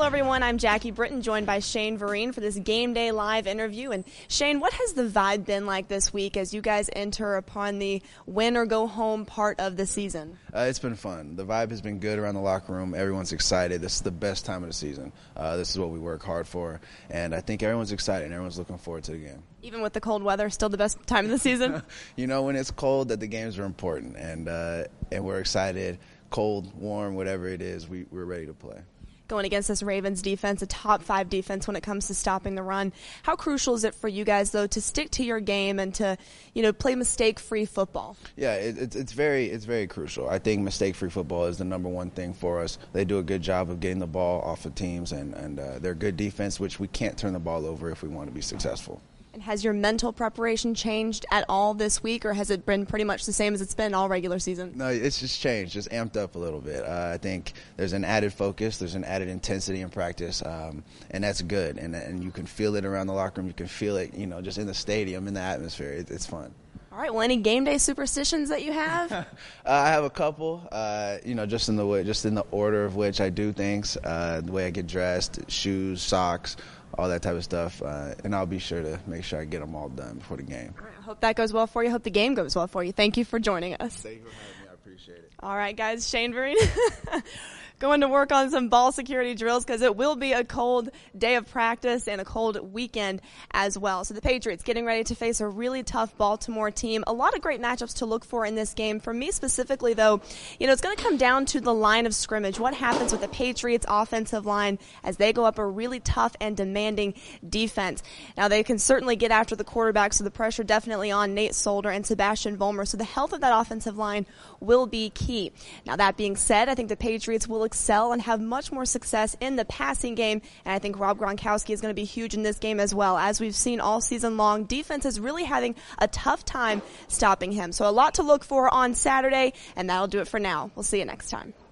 Hello, everyone. I'm Jackie Britton, joined by Shane Vereen for this Game Day Live interview. And Shane, what has the vibe been like this week as you guys enter upon the win or go home part of the season? It's been fun. The vibe has been good around the locker room. Everyone's excited. This is the best time of the season. This is what we work hard for. And I think everyone's excited and everyone's looking forward to the game. Even with the cold weather, still the best time of the season? You know, when it's cold, that the games are important. And we're excited. Cold, warm, whatever it is, we're ready to play. Going against this Ravens defense, a top 5 defense when it comes to stopping the run. How crucial is it for you guys, though, to stick to your game and to, play mistake-free football? Yeah, it's very crucial. I think mistake-free football is the number one thing for us. They do a good job of getting the ball off of teams, and they're good defense, which we can't turn the ball over if we want to be successful. And has your mental preparation changed at all this week, or has it been pretty much the same as it's been all regular season? No, it's just changed, just amped up a little bit. I think there's an added focus, there's an added intensity in practice, and that's good. And you can feel it around the locker room, you can feel it, just in the stadium, in the atmosphere. It's fun. All right. Well, any game day superstitions that you have? I have a couple. Just in the order of which I do things, the way I get dressed, shoes, socks, all that type of stuff, and I'll be sure to make sure I get them all done before the game. All right, I hope that goes well for you. I hope the game goes well for you. Thank you for joining us. Thank you for having me. I appreciate it. All right, guys. Shane Vereen going to work on some ball security drills because it will be a cold day of practice and a cold weekend as well. So the Patriots getting ready to face a really tough Baltimore team. A lot of great matchups to look for in this game. For me specifically, though, it's going to come down to the line of scrimmage. What happens with the Patriots offensive line as they go up a really tough and demanding defense? Now, they can certainly get after the quarterback, so the pressure definitely on Nate Solder and Sebastian Vollmer. So the health of that offensive line will be key. Now, that being said, I think the Patriots will excel and have much more success in the passing game, and I think Rob Gronkowski is going to be huge in this game as well. As we've seen all season long, defense is really having a tough time stopping him. So a lot to look for on Saturday, and that'll do it for now. We'll see you next time.